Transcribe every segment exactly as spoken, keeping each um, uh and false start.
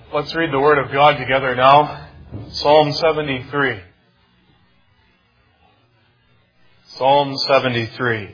Let's read the Word of God together now. Psalm seventy-three. Psalm seventy-three.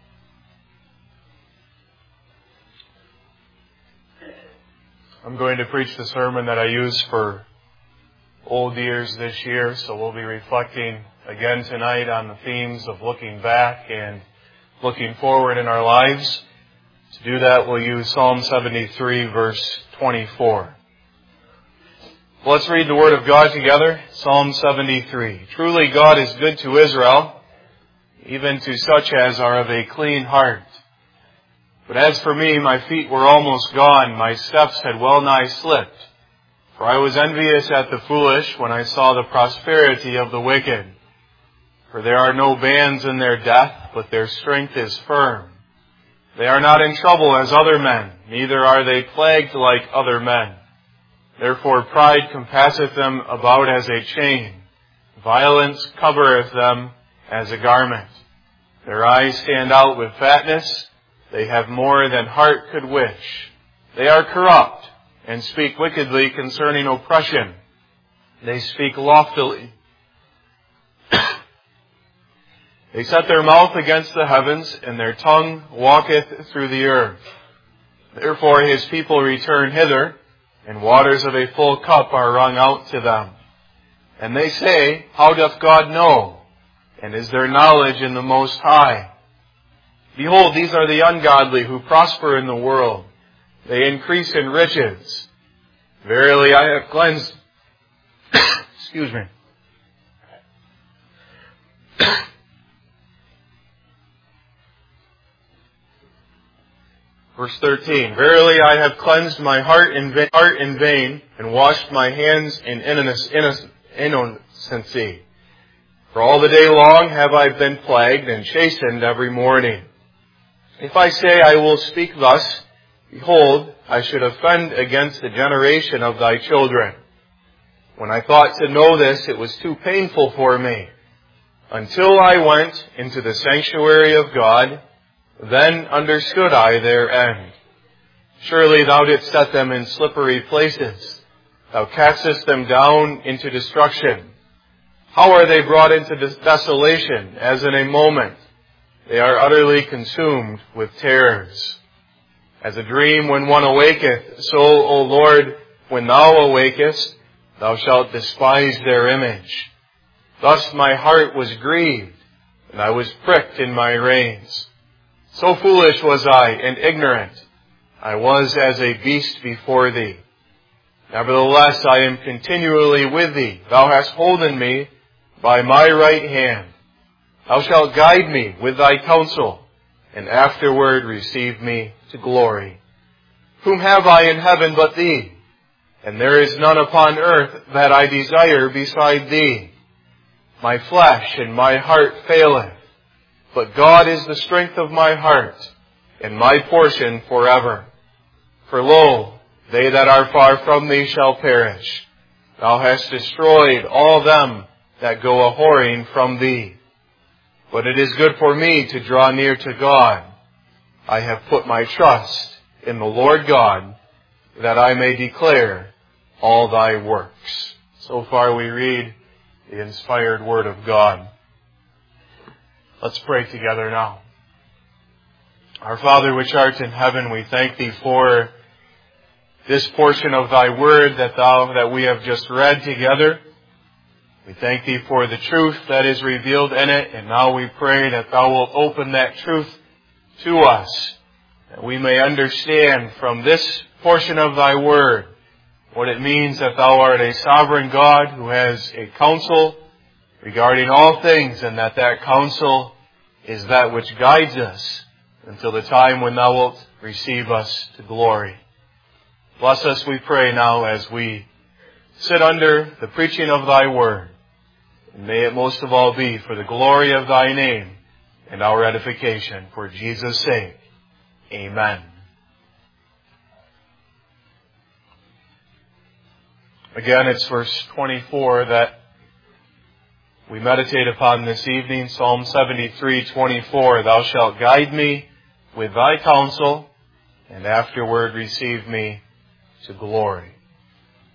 I'm going to preach the sermon that I used for Old Year's this year, so we'll be reflecting again tonight on the themes of looking back and looking forward in our lives. To do that, we'll use Psalm seventy-three, verse twenty-four. Let's read the Word of God together. Psalm seventy-three. Truly God is good to Israel, even to such as are of a clean heart. But as for me, my feet were almost gone, my steps had well nigh slipped. For I was envious at the foolish when I saw the prosperity of the wicked. For there are no bands in their death, but their strength is firm. They are not in trouble as other men, neither are they plagued like other men. Therefore pride compasseth them about as a chain. Violence covereth them as a garment. Their eyes stand out with fatness. They have more than heart could wish. They are corrupt and speak wickedly concerning oppression. They speak loftily. They set their mouth against the heavens, and their tongue walketh through the earth. Therefore his people return hither, and waters of a full cup are wrung out to them. And they say, how doth God know? And is there knowledge in the Most High? Behold, these are the ungodly who prosper in the world. They increase in riches. Verily I have cleansed, excuse me. Verse thirteen, Verily I have cleansed my heart in vain, heart in vain and washed my hands in innocency. For all the day long have I been plagued and chastened every morning. If I say I will speak thus, behold, I should offend against the generation of thy children. When I thought to know this, it was too painful for me. Until I went into the sanctuary of God, then understood I their end. Surely thou didst set them in slippery places. Thou castest them down into destruction. How are they brought into desolation, as in a moment? They are utterly consumed with terrors. As a dream when one awaketh, so, O Lord, when thou awakest, thou shalt despise their image. Thus my heart was grieved, and I was pricked in my reins. So foolish was I and ignorant. I was as a beast before thee. Nevertheless, I am continually with thee. Thou hast holden me by my right hand. Thou shalt guide me with thy counsel, and afterward receive me to glory. Whom have I in heaven but thee? And there is none upon earth that I desire beside thee. My flesh and my heart faileth, but God is the strength of my heart, and my portion forever. For lo, they that are far from thee shall perish. Thou hast destroyed all them that go a-whoring from thee. But it is good for me to draw near to God. I have put my trust in the Lord God, that I may declare all thy works. So far we read the inspired Word of God. Let's pray together now. Our Father which art in heaven, we thank thee for this portion of thy Word that thou, that we have just read together. We thank thee for the truth that is revealed in it, and now we pray that thou wilt open that truth to us, that we may understand from this portion of thy Word what it means that thou art a sovereign God who has a counsel regarding all things, and that that counsel is that which guides us until the time when thou wilt receive us to glory. Bless us, we pray now, as we sit under the preaching of thy Word. And may it most of all be for the glory of thy name and our edification. For Jesus' sake. Amen. Again, it's verse twenty-four that we meditate upon this evening. Psalm seventy-three, twenty-four. Thou shalt guide me with thy counsel, and afterward receive me to glory.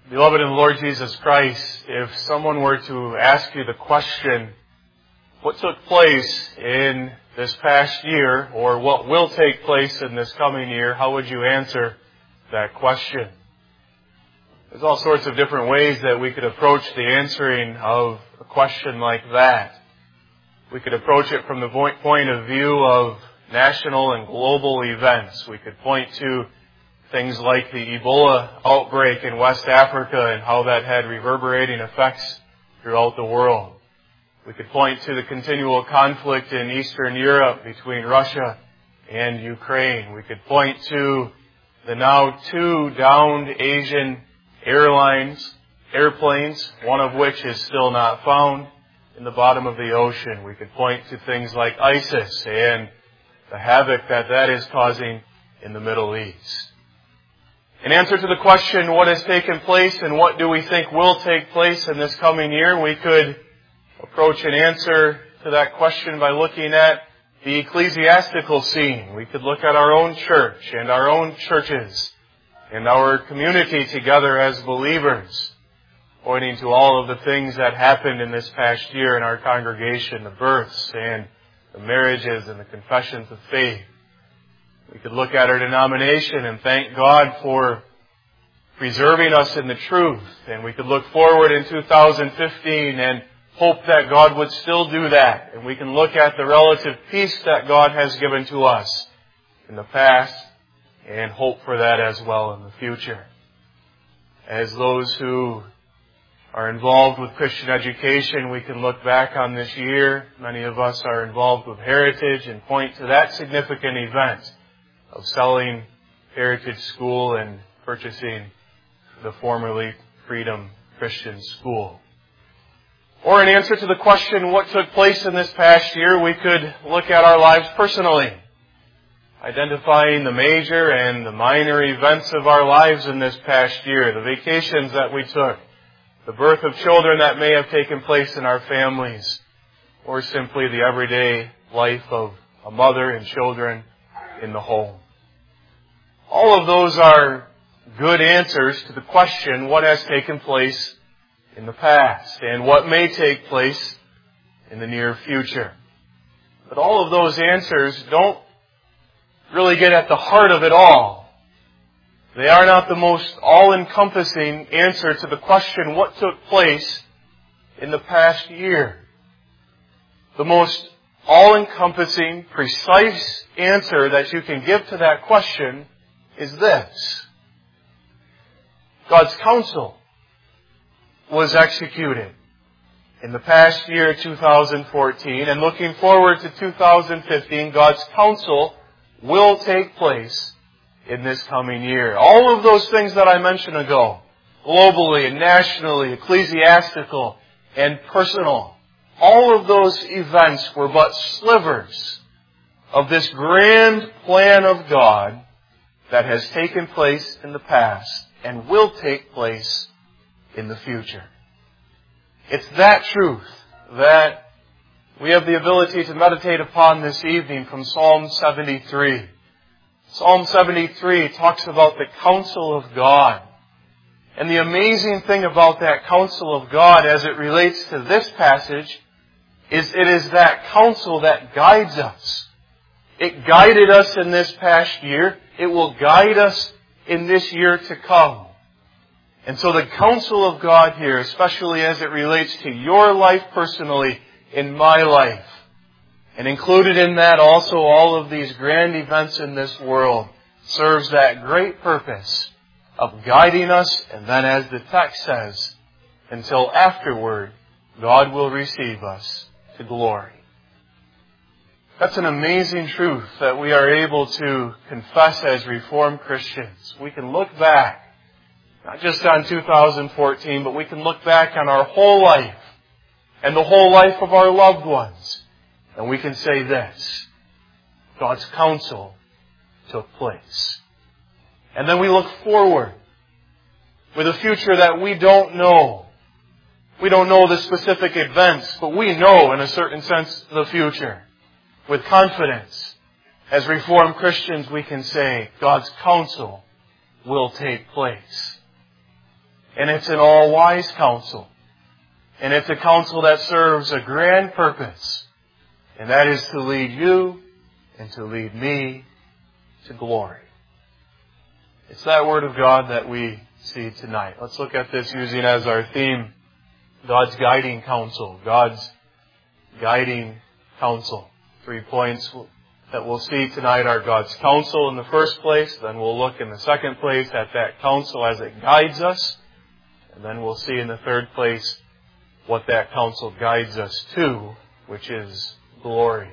Beloved in the Lord Jesus Christ, if someone were to ask you the question, what took place in this past year, or what will take place in this coming year, how would you answer that question? There's all sorts of different ways that we could approach the answering of a question like that. We could approach it from the point of view of national and global events. We could point to things like the Ebola outbreak in West Africa and how that had reverberating effects throughout the world. We could point to the continual conflict in Eastern Europe between Russia and Ukraine. We could point to the now two downed Asian airlines, airplanes, one of which is still not found in the bottom of the ocean. We could point to things like ISIS and the havoc that that is causing in the Middle East. In answer to the question, what has taken place and what do we think will take place in this coming year, we could approach an answer to that question by looking at the ecclesiastical scene. We could look at our own church and our own churches and our community together as believers, pointing to all of the things that happened in this past year in our congregation, the births and the marriages and the confessions of faith. We could look at our denomination and thank God for preserving us in the truth. And we could look forward in two thousand fifteen and hope that God would still do that. And we can look at the relative peace that God has given to us in the past and hope for that as well in the future. As those who are involved with Christian education, we can look back on this year. Many of us are involved with Heritage and point to that significant event of selling Heritage School and purchasing the formerly Freedom Christian School. Or in answer to the question, what took place in this past year, we could look at our lives personally, identifying the major and the minor events of our lives in this past year, the vacations that we took, the birth of children that may have taken place in our families, or simply the everyday life of a mother and children in the home. All of those are good answers to the question, what has taken place in the past and what may take place in the near future. But all of those answers don't really get at the heart of it all. They are not the most all-encompassing answer to the question, what took place in the past year. The most all-encompassing, precise answer that you can give to that question is this. God's counsel was executed in the past year, two thousand fourteen, and looking forward to two thousand fifteen, God's counsel will take place in this coming year. All of those things that I mentioned ago, globally and nationally, ecclesiastical and personal, all of those events were but slivers of this grand plan of God that has taken place in the past and will take place in the future. It's that truth that we have the ability to meditate upon this evening from Psalm seventy-three. Psalm seventy-three talks about the counsel of God. And the amazing thing about that counsel of God as it relates to this passage is it is that counsel that guides us. It guided us in this past year. It will guide us in this year to come. And so the counsel of God here, especially as it relates to your life personally, in my life, and included in that also all of these grand events in this world, serves that great purpose of guiding us, and then as the text says, until afterward, God will receive us to glory. That's an amazing truth that we are able to confess as Reformed Christians. We can look back, not just on two thousand fourteen, but we can look back on our whole life and the whole life of our loved ones. And we can say this, God's counsel took place. And then we look forward with a future that we don't know. We don't know the specific events, but we know in a certain sense the future. With confidence, as Reformed Christians, we can say God's counsel will take place. And it's an all-wise counsel. And it's a counsel that serves a grand purpose. And that is to lead you and to lead me to glory. It's that Word of God that we see tonight. Let's look at this using as our theme, God's guiding counsel. God's guiding counsel. Three points that we'll see tonight are God's counsel in the first place. Then we'll look in the second place at that counsel as it guides us. And then we'll see in the third place what that counsel guides us to, which is glory.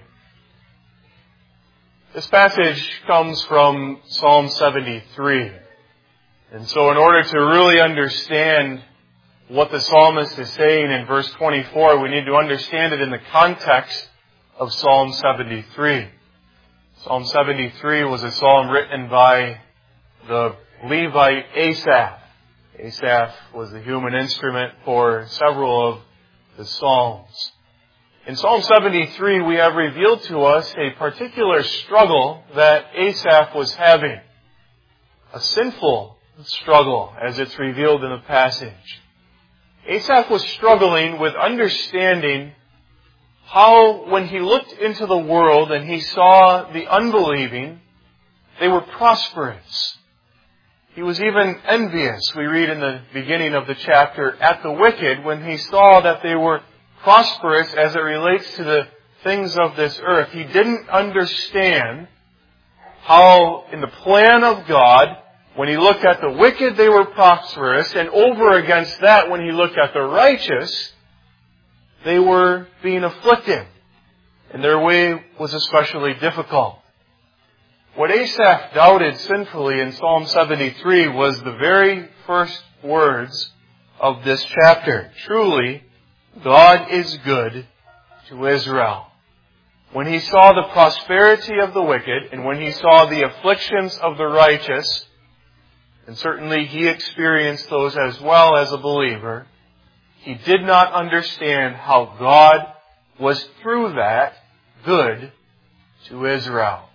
This passage comes from Psalm seventy-three. And so in order to really understand what the psalmist is saying in verse twenty-four, we need to understand it in the context of Psalm seventy-three. Psalm seventy-three was a psalm written by the Levite Asaph. Asaph was the human instrument for several of the psalms. In Psalm seventy-three, we have revealed to us a particular struggle that Asaph was having. A sinful struggle, as it's revealed in the passage. Asaph was struggling with understanding how, when he looked into the world and he saw the unbelieving, they were prosperous. He was even envious, we read in the beginning of the chapter, at the wicked when he saw that they were prosperous as it relates to the things of this earth. He didn't understand how, in the plan of God, when he looked at the wicked, they were prosperous, and over against that, when he looked at the righteous, they were being afflicted, and their way was especially difficult. What Asaph doubted sinfully in Psalm seventy-three was the very first words of this chapter. Truly, God is good to Israel. When he saw the prosperity of the wicked, and when he saw the afflictions of the righteous, and certainly he experienced those as well as a believer, he did not understand how God was through that good to Israel.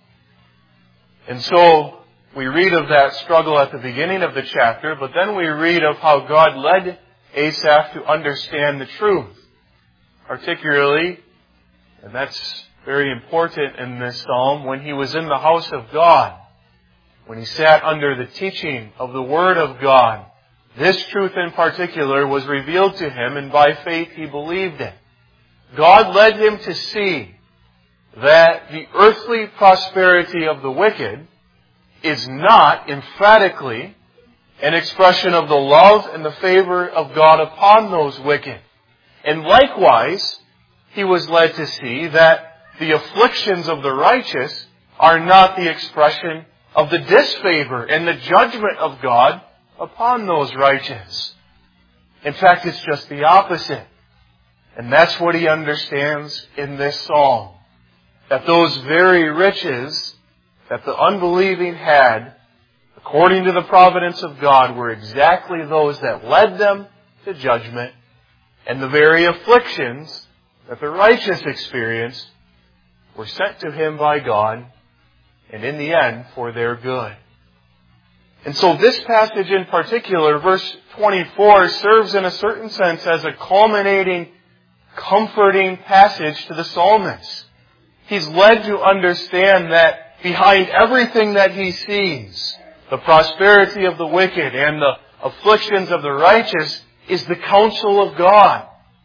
And so we read of that struggle at the beginning of the chapter, but then we read of how God led Asaph to understand the truth. Particularly, and that's very important in this psalm, when he was in the house of God, when he sat under the teaching of the Word of God, this truth in particular was revealed to him, and by faith he believed it. God led him to see that the earthly prosperity of the wicked is not emphatically an expression of the love and the favor of God upon those wicked. And likewise, he was led to see that the afflictions of the righteous are not the expression of the disfavor and the judgment of God upon those righteous. In fact, it's just the opposite. And that's what he understands in this psalm. That those very riches that the unbelieving had, according to the providence of God, were exactly those that led them to judgment, and the very afflictions that the righteous experienced were sent to him by God, and in the end, for their good. And so this passage in particular, verse twenty-four, serves in a certain sense as a culminating, comforting passage to the psalmist. He's led to understand that behind everything that he sees, the prosperity of the wicked and the afflictions of the righteous, is the counsel of God.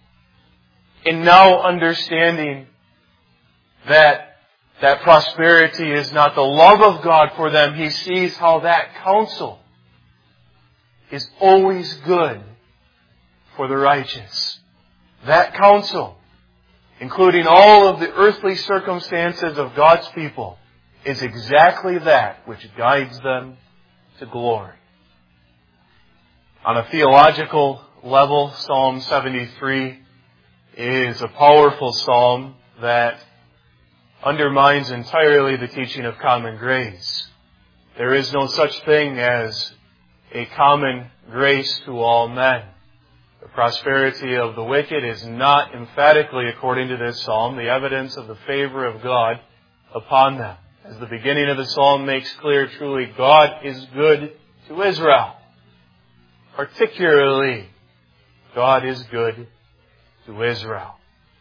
And now understanding that that prosperity is not the love of God for them, he sees how that counsel is always good for the righteous. That counsel, including all of the earthly circumstances of God's people, is exactly that which guides them to glory. On a theological level, Psalm seventy-three is a powerful psalm that undermines entirely the teaching of common grace. There is no such thing as a common grace to all men. The prosperity of the wicked is not emphatically, according to this psalm, the evidence of the favor of God upon them. As the beginning of the psalm makes clear, truly God is good to Israel. particularly, God is good to Israel.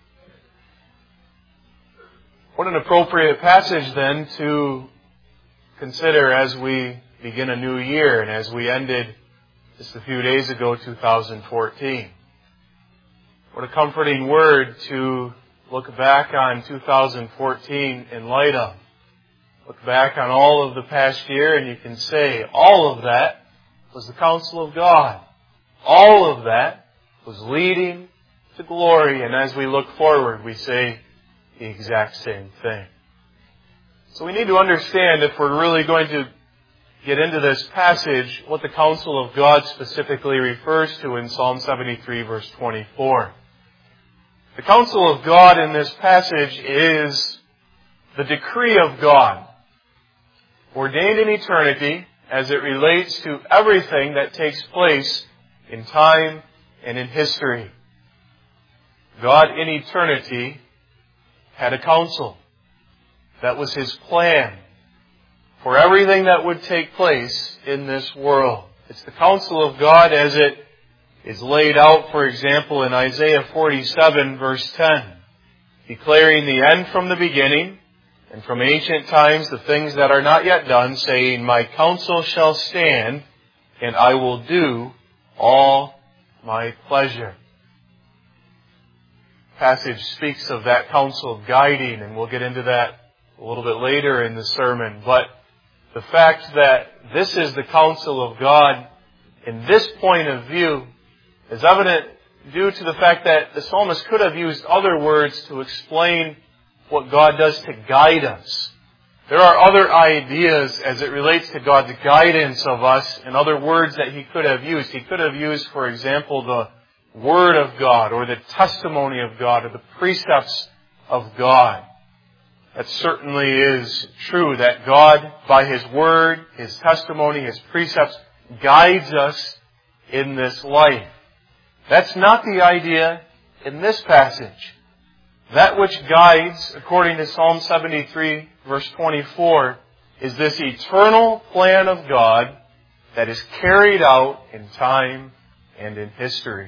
What an appropriate passage then to consider as we begin a new year and as we ended just a few days ago, two thousand fourteen. What a comforting word to look back on two thousand fourteen in light of. Look back on all of the past year and you can say all of that was the counsel of God. All of that was leading to glory. And as we look forward, we say the exact same thing. So we need to understand, if we're really going to get into this passage, what the counsel of God specifically refers to in Psalm seventy-three, verse twenty-four. The counsel of God in this passage is the decree of God, ordained in eternity as it relates to everything that takes place in time and in history. God in eternity had a counsel. That was His plan for everything that would take place in this world. It's the counsel of God as it is laid out, for example, in Isaiah forty-seven, verse ten, declaring the end from the beginning, and from ancient times the things that are not yet done, saying, My counsel shall stand, and I will do all my pleasure. The passage speaks of that counsel guiding, and we'll get into that a little bit later in the sermon. But the fact that this is the counsel of God in this point of view is evident due to the fact that the psalmist could have used other words to explain what God does to guide us. There are other ideas as it relates to God's guidance of us and other words that he could have used. He could have used, for example, the Word of God or the testimony of God or the precepts of God. That certainly is true, that God, by His Word, His testimony, His precepts, guides us in this life. That's not the idea in this passage. That which guides, according to Psalm seventy-three, verse twenty-four, is this eternal plan of God that is carried out in time and in history.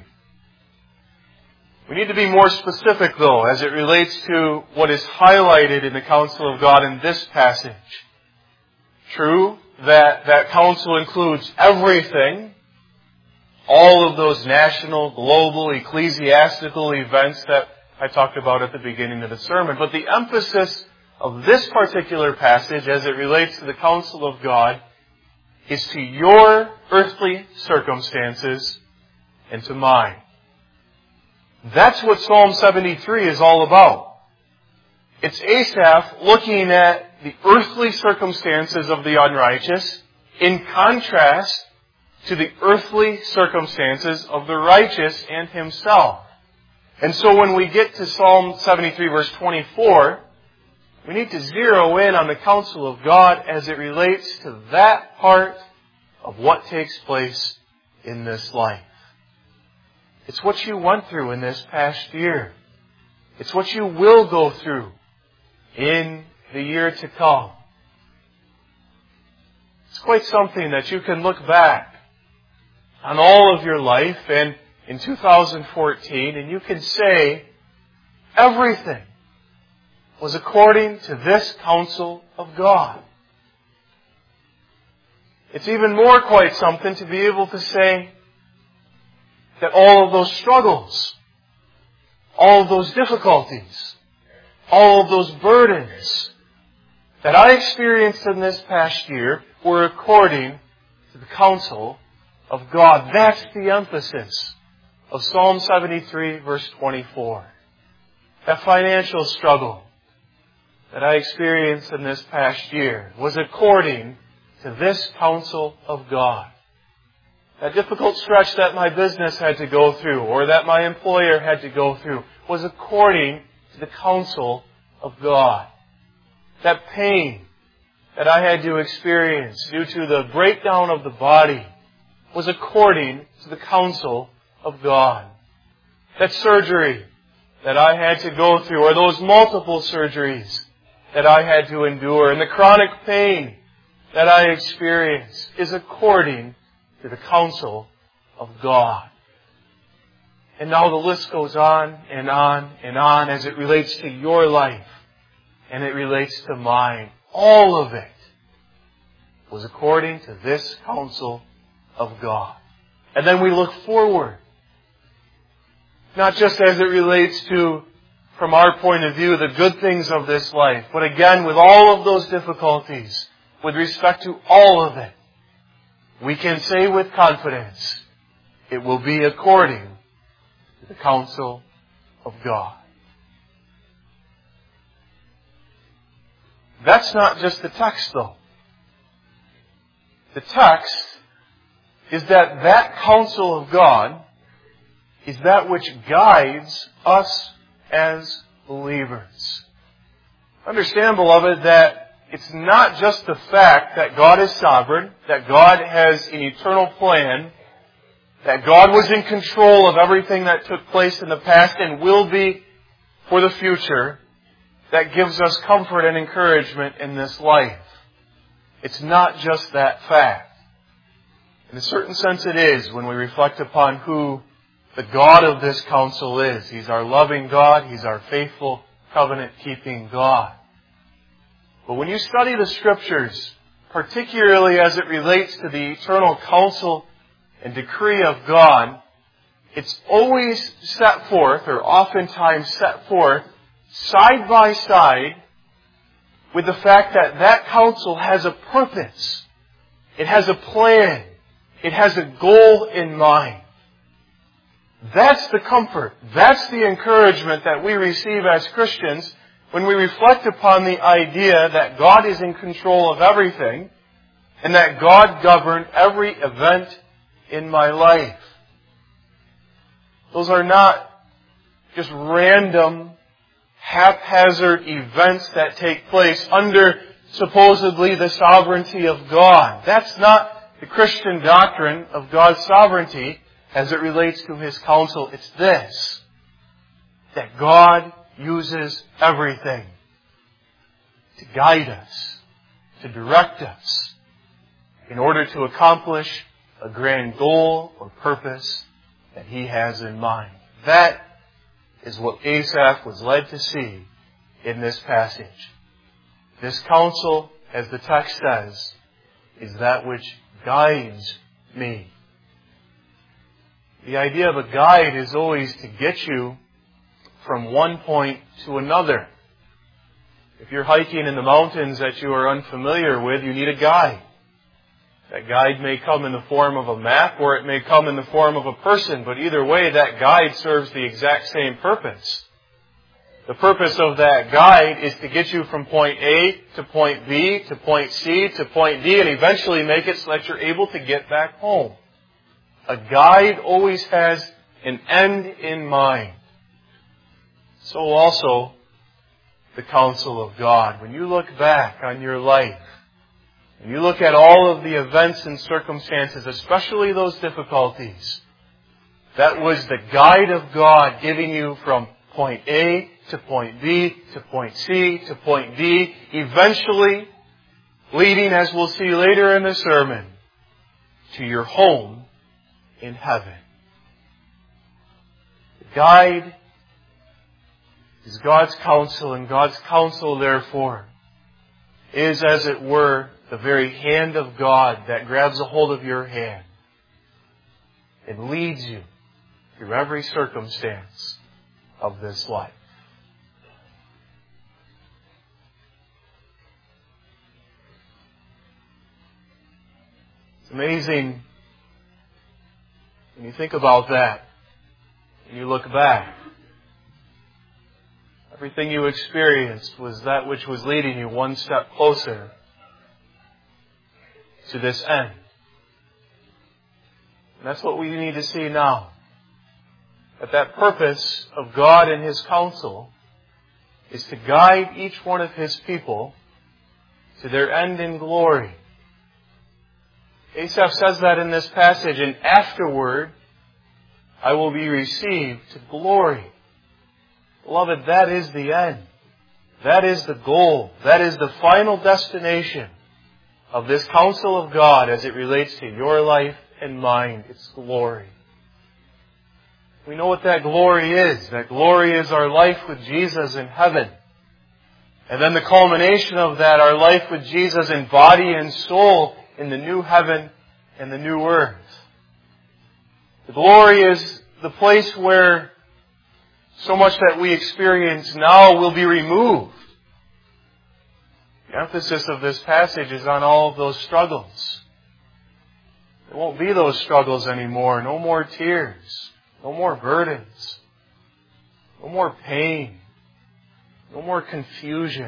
We need to be more specific, though, as it relates to what is highlighted in the counsel of God in this passage. True that that counsel includes everything, all of those national, global, ecclesiastical events that I talked about at the beginning of the sermon. But the emphasis of this particular passage as it relates to the counsel of God is to your earthly circumstances and to mine. That's what Psalm seventy-three is all about. It's Asaph looking at the earthly circumstances of the unrighteous in contrast to the earthly circumstances of the righteous and himself. And so when we get to Psalm seventy-three, verse twenty-four, we need to zero in on the counsel of God as it relates to that part of what takes place in this life. It's what you went through in this past year. It's what you will go through in the year to come. It's quite something that you can look back on all of your life and in two thousand fourteen and you can say everything was according to this counsel of God. It's even more quite something to be able to say that all of those struggles, all of those difficulties, all of those burdens that I experienced in this past year were according to the counsel of God. That's the emphasis of Psalm seventy-three, verse twenty-four. That financial struggle that I experienced in this past year was according to this counsel of God. That difficult stretch that my business had to go through or that my employer had to go through was according to the counsel of God. That pain that I had to experience due to the breakdown of the body was according to the counsel of God. That surgery that I had to go through or those multiple surgeries that I had to endure and the chronic pain that I experienced is according to the counsel of God. And now the list goes on and on and on as it relates to your life and it relates to mine. All of it was according to this counsel of God. And then we look forward. Not just as it relates to, from our point of view, the good things of this life, but again, with all of those difficulties, with respect to all of it, we can say with confidence, it will be according to the counsel of God. That's not just the text, though. The text is that that counsel of God is that which guides us as believers. Understand, beloved, that it's not just the fact that God is sovereign, that God has an eternal plan, that God was in control of everything that took place in the past and will be for the future, that gives us comfort and encouragement in this life. It's not just that fact. In a certain sense it is when we reflect upon who the God of this counsel is. He's our loving God. He's our faithful, covenant-keeping God. But when you study the Scriptures, particularly as it relates to the eternal counsel and decree of God, it's always set forth, or oftentimes set forth, side by side with the fact that that counsel has a purpose. It has a plan. It has a goal in mind. That's the comfort. That's the encouragement that we receive as Christians when we reflect upon the idea that God is in control of everything and that God governed every event in my life. Those are not just random, haphazard events that take place under supposedly the sovereignty of God. That's not the Christian doctrine of God's sovereignty as it relates to His counsel. It's this, that God uses everything to guide us, to direct us, in order to accomplish a grand goal or purpose that He has in mind. That is what Asaph was led to see in this passage. This counsel, as the text says, is that which guides me. The idea of a guide is always to get you from one point to another. If you're hiking in the mountains that you are unfamiliar with, you need a guide. That guide may come in the form of a map or it may come in the form of a person, but either way, that guide serves the exact same purpose. The purpose of that guide is to get you from point A to point B to point C to point D and eventually make it so that you're able to get back home. A guide always has an end in mind. So also the counsel of God. When you look back on your life, and you look at all of the events and circumstances, especially those difficulties, that was the guide of God giving you from point A to point B to point C to point D, eventually leading, as we'll see later in the sermon, to your home in heaven. The guide is God's counsel, and God's counsel, therefore, is, as it were, the very hand of God that grabs a hold of your hand and leads you through every circumstance of this life. It's amazing when you think about that and you look back. Everything you experienced was that which was leading you one step closer to this end. And that's what we need to see now. That that purpose of God and His counsel is to guide each one of His people to their end in glory. Asaph says that in this passage, and afterward I will be received to glory. Beloved, that is the end. That is the goal. That is the final destination of this counsel of God as it relates to your life in mind. It's glory. We know what that glory is. That glory is our life with Jesus in heaven. And then the culmination of that, our life with Jesus in body and soul in the new heaven and the new earth. The glory is the place where so much that we experience now will be removed. The emphasis of this passage is on all of those struggles. There won't be those struggles anymore. No more tears. No more burdens. No more pain. No more confusion.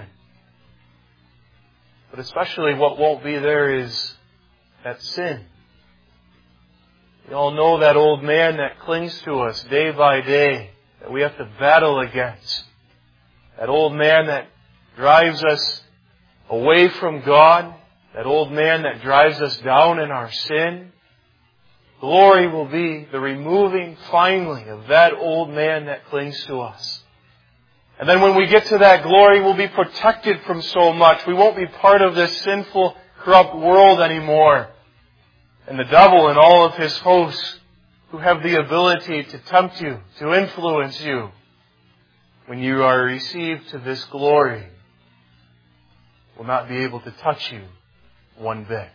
But especially what won't be there is that sin. We all know that old man that clings to us day by day, that we have to battle against. That old man that drives us away from God. That old man that drives us down in our sin. Glory will be the removing finally of that old man that clings to us. And then when we get to that glory, we'll be protected from so much. We won't be part of this sinful, corrupt world anymore. And the devil and all of his hosts who have the ability to tempt you, to influence you, when you are received to this glory, will not be able to touch you one bit.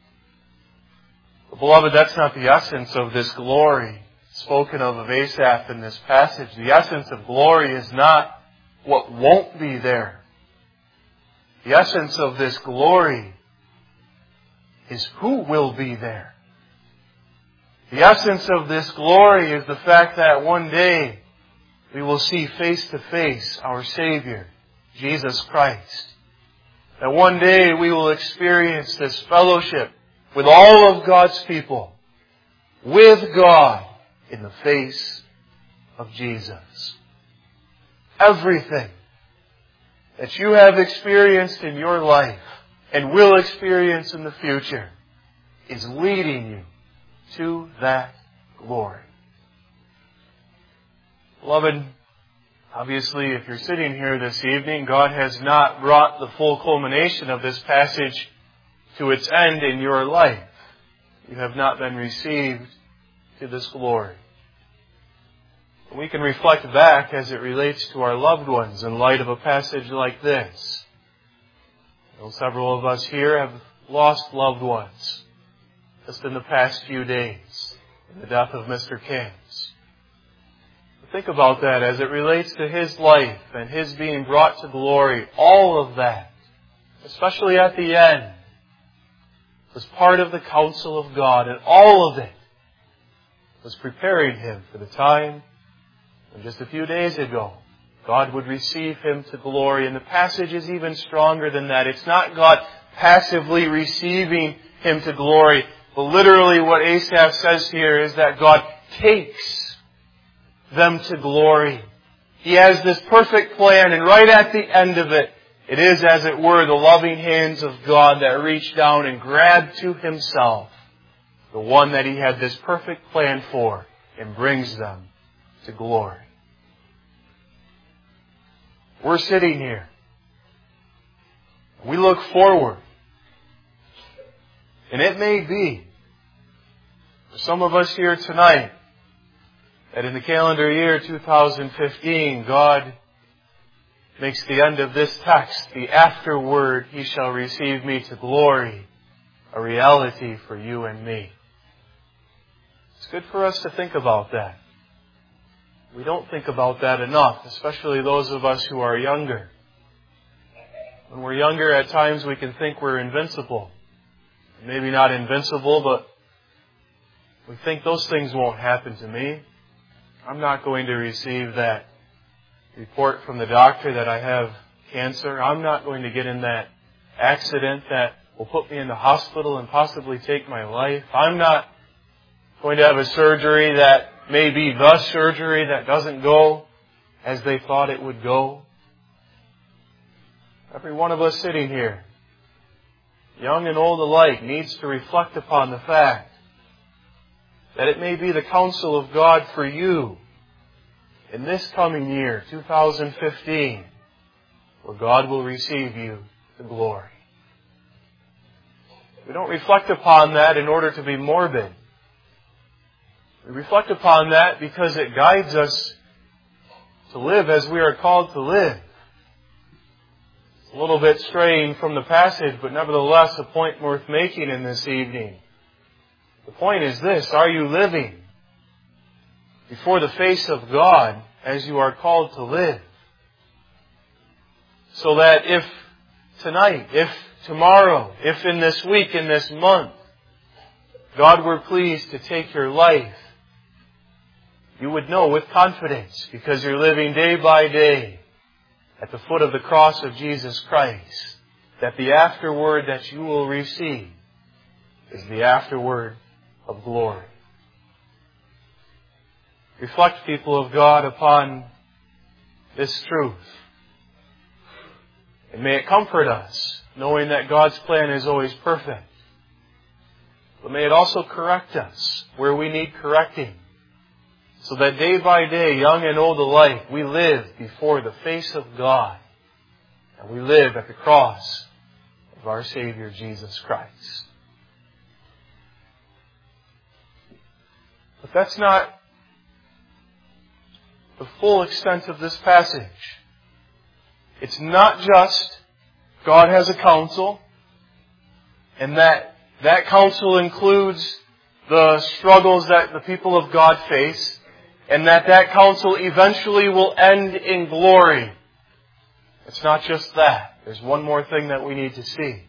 But beloved, that's not the essence of this glory spoken of of Asaph in this passage. The essence of glory is not what won't be there. The essence of this glory is who will be there. The essence of this glory is the fact that one day we will see face to face our Savior, Jesus Christ. That one day we will experience this fellowship with all of God's people, with God in the face of Jesus. Everything that you have experienced in your life and will experience in the future is leading you to that glory. Beloved, obviously if you're sitting here this evening, God has not brought the full culmination of this passage to its end in your life. You have not been received to this glory. We can reflect back as it relates to our loved ones in light of a passage like this. Well, several of us here have lost loved ones just in the past few days in the death of Mister Camps. Think about that as it relates to his life and his being brought to glory. All of that, especially at the end, was part of the counsel of God, and all of it was preparing him for the time when just a few days ago God would receive him to glory. And the passage is even stronger than that. It's not God passively receiving him to glory, but literally what Asaph says here is that God takes them to glory. He has this perfect plan, and right at the end of it, it is, as it were, the loving hands of God that reach down and grab to himself the one that he had this perfect plan for and brings them to glory. We're sitting here. We look forward. And it may be, for some of us here tonight, that in the calendar year two thousand fifteen, God makes the end of this text, the afterward, he shall receive me to glory, a reality for you and me. It's good for us to think about that. We don't think about that enough, especially those of us who are younger. When we're younger, at times we can think we're invincible. Maybe not invincible, but we think those things won't happen to me. I'm not going to receive that report from the doctor that I have cancer. I'm not going to get in that accident that will put me in the hospital and possibly take my life. I'm not going to have a surgery that may be the surgery that doesn't go as they thought it would go. Every one of us sitting here, young and old alike, needs to reflect upon the fact that it may be the counsel of God for you in this coming year, two thousand fifteen, where God will receive you to glory. We don't reflect upon that in order to be morbid. We reflect upon that because it guides us to live as we are called to live. It's a little bit straying from the passage, but nevertheless a point worth making in this evening. The point is this: are you living before the face of God as you are called to live? So that if tonight, if tomorrow, if in this week, in this month, God were pleased to take your life, you would know with confidence, because you're living day by day at the foot of the cross of Jesus Christ, that the afterword that you will receive is the afterword of glory. Reflect, people of God, upon this truth. And may it comfort us, knowing that God's plan is always perfect. But may it also correct us where we need correcting, so that day by day, young and old alike, we live before the face of God, and we live at the cross of our Savior Jesus Christ. But that's not the full extent of this passage. It's not just God has a counsel, and that that counsel includes the struggles that the people of God face, and that that counsel eventually will end in glory. It's not just that. There's one more thing that we need to see.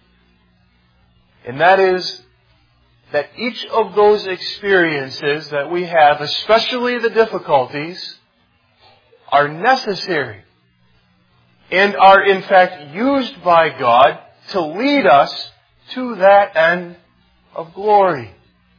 And that is that each of those experiences that we have, especially the difficulties, are necessary and are in fact used by God to lead us to that end of glory.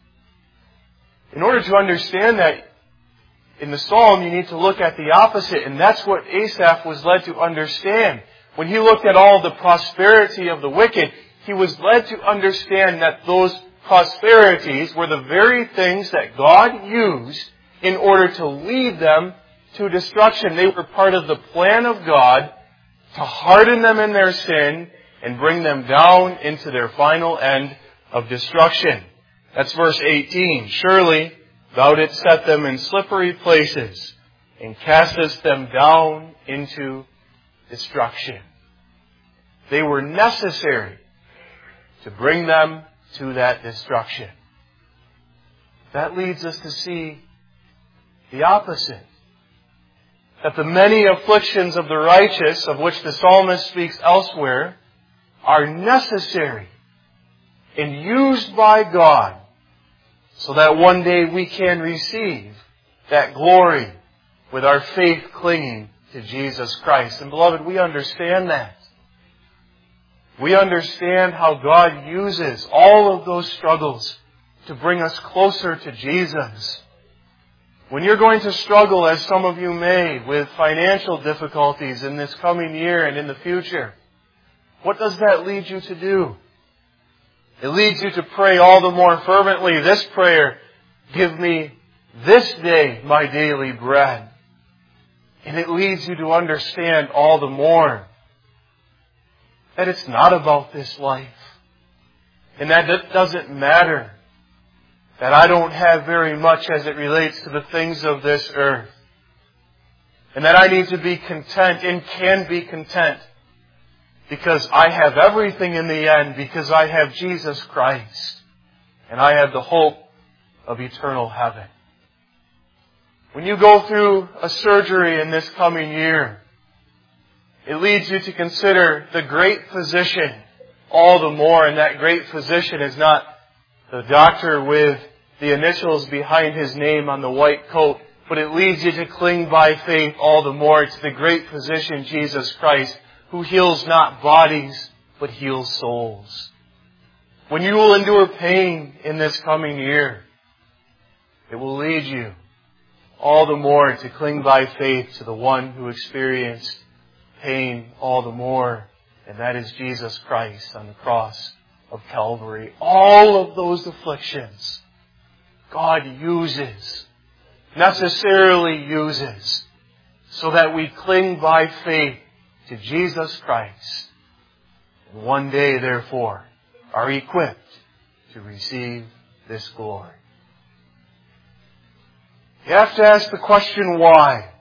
In order to understand that, in the psalm, you need to look at the opposite, and that's what Asaph was led to understand. When he looked at all the prosperity of the wicked, he was led to understand that those prosperities were the very things that God used in order to lead them to destruction. They were part of the plan of God to harden them in their sin and bring them down into their final end of destruction. That's verse eighteen. Surely thou didst set them in slippery places and castest them down into destruction. They were necessary to bring them to that destruction. That leads us to see the opposite. That the many afflictions of the righteous, of which the psalmist speaks elsewhere, are necessary and used by God so that one day we can receive that glory with our faith clinging to Jesus Christ. And beloved, we understand that. We understand how God uses all of those struggles to bring us closer to Jesus. When you're going to struggle, as some of you may, with financial difficulties in this coming year and in the future, what does that lead you to do? It leads you to pray all the more fervently this prayer: give me this day my daily bread. And it leads you to understand all the more that it's not about this life. And that it doesn't matter that I don't have very much as it relates to the things of this earth. And that I need to be content and can be content because I have everything in the end, because I have Jesus Christ and I have the hope of eternal heaven. When you go through a surgery in this coming year, it leads you to consider the great physician all the more. And that great physician is not the doctor with the initials behind his name on the white coat, but it leads you to cling by faith all the more to the great physician, Jesus Christ, who heals not bodies, but heals souls. When you will endure pain in this coming year, it will lead you all the more to cling by faith to the one who experienced pain all the more, and that is Jesus Christ on the cross of Calvary. All of those afflictions God uses, necessarily uses, so that we cling by faith to Jesus Christ. And one day, therefore, are equipped to receive this glory. You have to ask the question, why?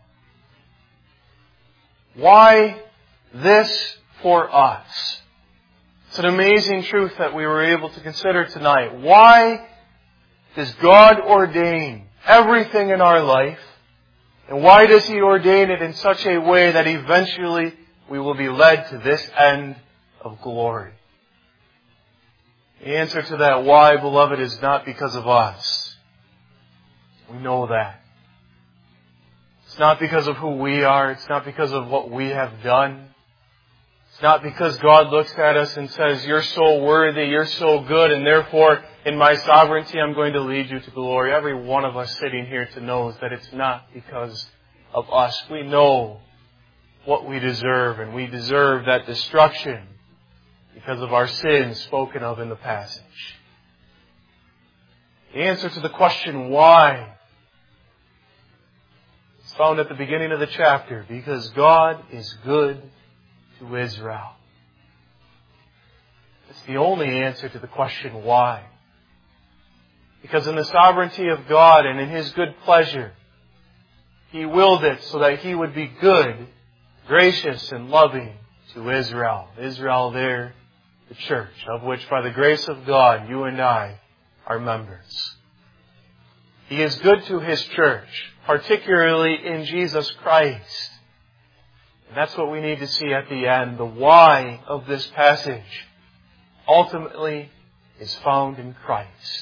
Why this for us? It's an amazing truth that we were able to consider tonight. Why does God ordain everything in our life? And why does He ordain it in such a way that eventually we will be led to this end of glory? The answer to that why, beloved, is not because of us. We know that. It's not because of who we are. It's not because of what we have done. It's not because God looks at us and says, you're so worthy, you're so good, and therefore, in my sovereignty, I'm going to lead you to glory. Every one of us sitting here to knows that it's not because of us. We know what we deserve, and we deserve that destruction because of our sins spoken of in the passage. The answer to the question, why, is found at the beginning of the chapter. Because God is good to Israel. It's the only answer to the question, why. Because in the sovereignty of God and in His good pleasure, He willed it so that He would be good, gracious, and loving to Israel. Israel there, the church, of which by the grace of God, you and I are members. He is good to His church, particularly in Jesus Christ. And that's what we need to see at the end. The why of this passage ultimately is found in Christ.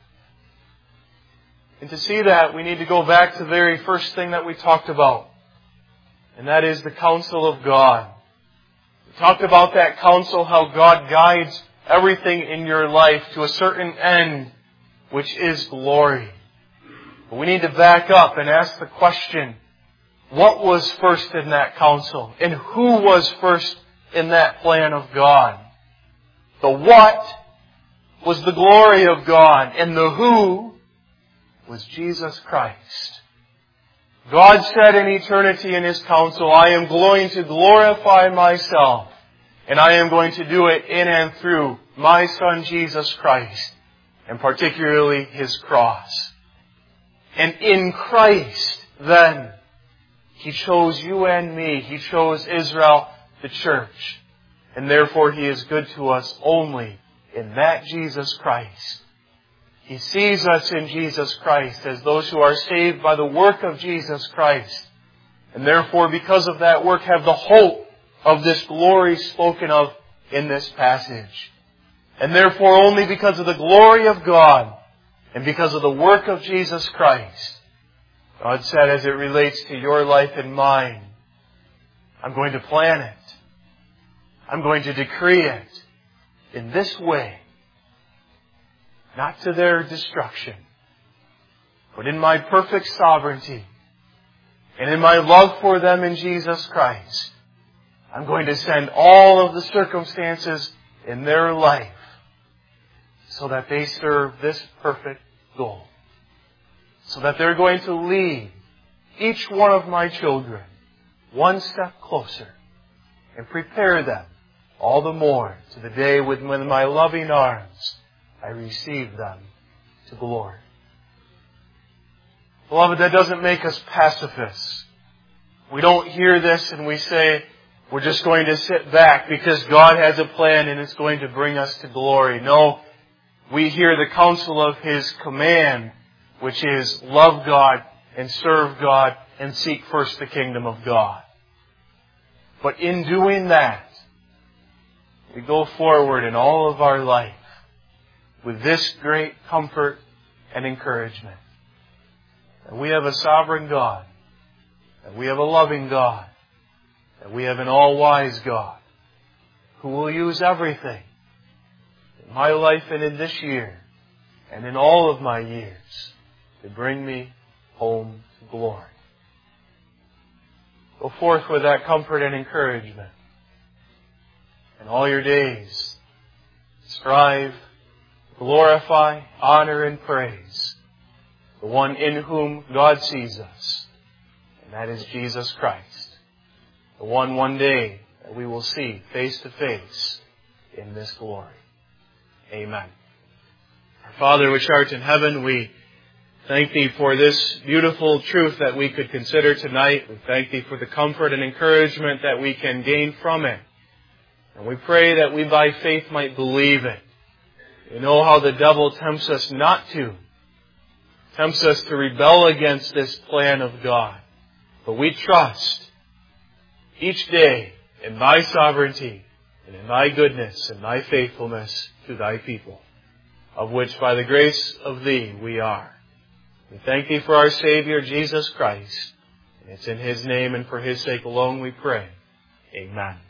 And to see that, we need to go back to the very first thing that we talked about. And that is the counsel of God. We talked about that counsel, how God guides everything in your life to a certain end, which is glory. But we need to back up and ask the question, what was first in that counsel? And who was first in that plan of God? The what was the glory of God, and the who was Jesus Christ. God said in eternity in His counsel, I am going to glorify myself, and I am going to do it in and through my Son Jesus Christ, and particularly His cross. And in Christ, then, He chose you and me. He chose Israel, the church. And therefore He is good to us only in that Jesus Christ. He sees us in Jesus Christ as those who are saved by the work of Jesus Christ. And therefore, because of that work, have the hope of this glory spoken of in this passage. And therefore, only because of the glory of God and because of the work of Jesus Christ, God said, as it relates to your life and mine, I'm going to plan it. I'm going to decree it in this way. Not to their destruction, but in my perfect sovereignty and in my love for them in Jesus Christ, I'm going to send all of the circumstances in their life so that they serve this perfect goal. So that they're going to lead each one of my children one step closer and prepare them all the more to the day when, with my loving arms, I receive them to glory. Beloved, that doesn't make us pacifists. We don't hear this and we say, we're just going to sit back because God has a plan and it's going to bring us to glory. No, we hear the counsel of His command, which is love God and serve God and seek first the kingdom of God. But in doing that, we go forward in all of our life with this great comfort and encouragement. That we have a sovereign God, that we have a loving God, that we have an all-wise God who will use everything in my life and in this year and in all of my years to bring me home to glory. Go forth with that comfort and encouragement. In all your days, strive, glorify, honor, and praise the one in whom God sees us, and that is Jesus Christ, the one one day that we will see face to face in this glory. Amen. Our Father which art in heaven, we Thank Thee for this beautiful truth that we could consider tonight. We thank Thee for the comfort and encouragement that we can gain from it. And we pray that we by faith might believe it. We know how the devil tempts us not to. Tempts us to rebel against this plan of God. But we trust each day in Thy sovereignty and in Thy goodness and Thy faithfulness to Thy people, of which by the grace of Thee we are. We thank Thee for our Savior, Jesus Christ. And it's in His name and for His sake alone we pray. Amen.